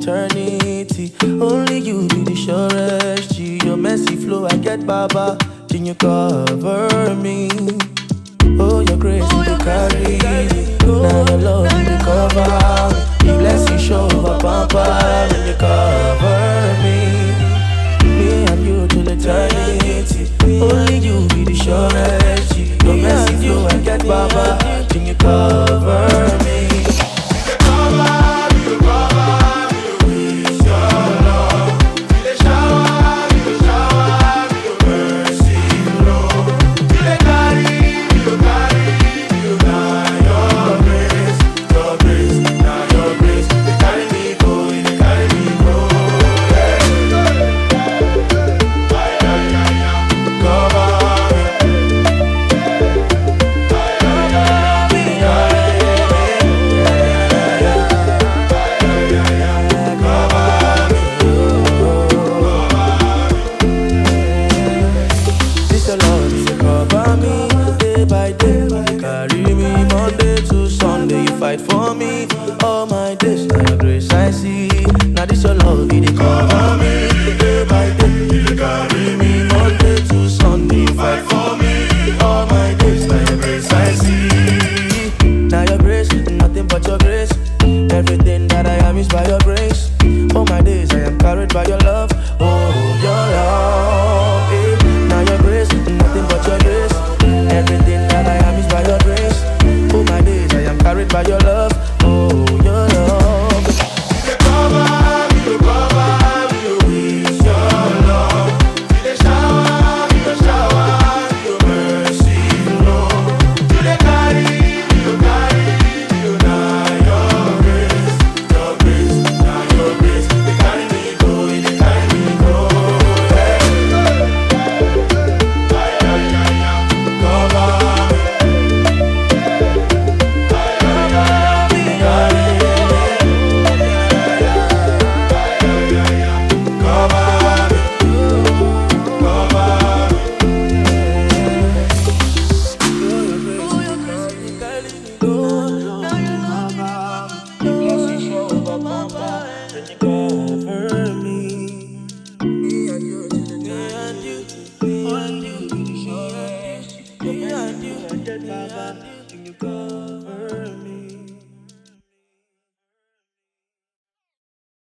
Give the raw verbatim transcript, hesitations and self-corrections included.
eternity. Only you be the surest. G, your messy flow, I get baba. Can you cover me? Oh, your grace, oh, you carry me. Now your love, you cover me. Your blessing show up, papa, when you cover me. Me and you till eternity. Only you be the surest. Your messy flow, I get baba. Can you cover me? Fight for me, all my days, now your grace I see. Now this your love, it cover me. Day by day, you carry me, Monday to Sunday. Fight for me, all my days, now your grace I see. Now your grace, nothing but your grace. Everything that I am is by your grace. All my days I am carried by your love. Oh, your love, eh. Now your grace, nothing but your grace. Everything that I am is by your grace. All my days I am carried by your love. Oh, your love. You cover me, you cover me with your love. You shower me, you shower me, your mercy flow. You carry me, you carry me, you now your grace, your grace, now your grace. You carry me go, you carry me go. Behind you, behind you, behind you, behind you, behind you, behind you,